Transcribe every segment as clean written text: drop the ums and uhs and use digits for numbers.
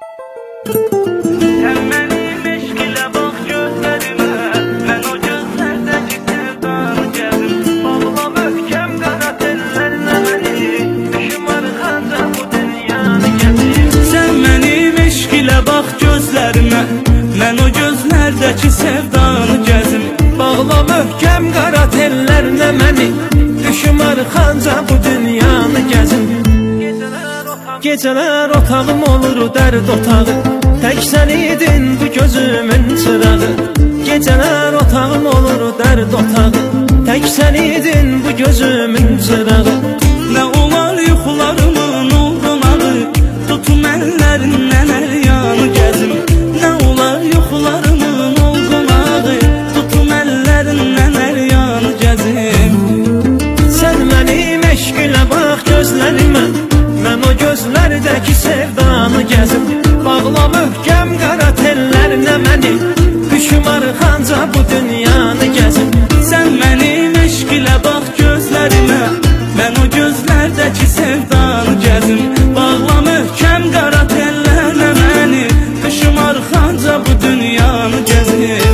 Sen benim eşk ile bak gözlerime, ben o gözlerdeki sevdanı gezdim. Bağla möhkem qara tellerle beni, düşüm arxanca bu dünyanı gezdim. Sen benim eşk ile bak gözlerime, ben o gözlerdeki sevdanı gezdim. Bağla möhkem qara tellerle beni, düşüm arxanca bu dünyanı gezdim. Geceler otağım olur dərd otağı, tək sən idin bu gözümün çırağı. Geceler otağım olur dərd otağı, tək sən idin bu gözümün çırağı. Nə olar yuxularımın oldunağı, tutum əllərindən əl yanı gəzim. Nə olar yuxularımın oldunağı, tutum əllərindən əl yanı gəzim. Sən mənim eşq ilə bax gözlərimə, mən o gözlərdəki sevdanı gəzim. Bağla möhkəm qara tellərlə məni, düşüm arxanca bu dünyanı gəzim. Sən mənim eşq ilə bax gözlərimə, mən o gözlərdəki sevdanı gəzim. Bağla möhkəm qara tellərlə məni, düşüm arxanca bu dünyanı gəzim.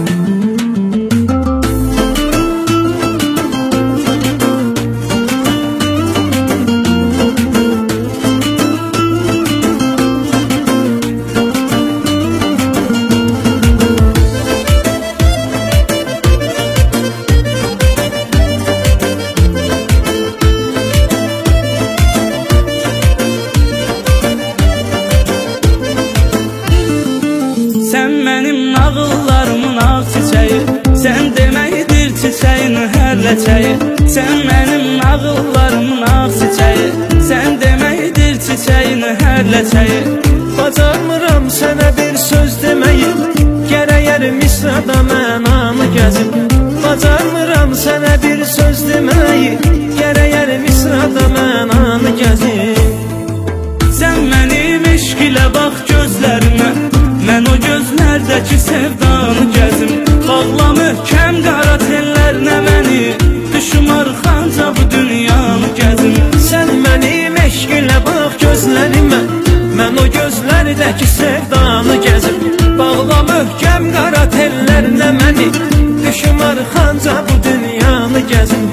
Sən mənim nağıllarımın ağ çiçəyi, sən deməkdir çiçəyin hər ləçəyi. Sən mənim nağıllarımın ağ çiçəyi, sən deməkdir çiçəyin hər ləçəyi. Bacarmıram sənə bir söz deməyi, gərəyər misrada mən anı gəzim. Bacarmıram sənə bir söz deməyi, gərəyər misrada mən anı gəzim. Sən mənim eşq ilə bax gözlərimə, mən o gözlərdəki sevdanı gəzim. Bağla möhkəm qara tellərlə məni, düşüm arxanca bu dünyanı gəzim. Sən mənim eşq ilə bax gözlərimə, mən o gözlərdəki sevdanı gəzim. Bağla möhkəm qara tellərlə məni, düşüm arxanca bu dünyanı gəzim.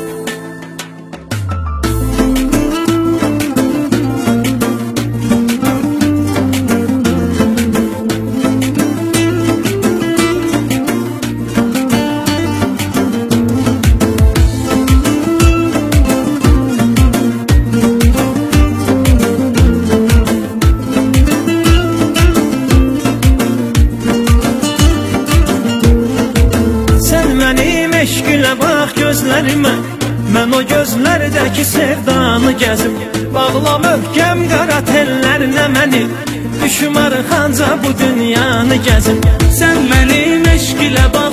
Eşq ilə bax gözlərimə, mən o gözlərdəki sevdanı gəzim. Bağla möhkəm qara tellərlə məni, düşüm arxanca bu dünyanı gəzim. Sən mənim eşq ilə bax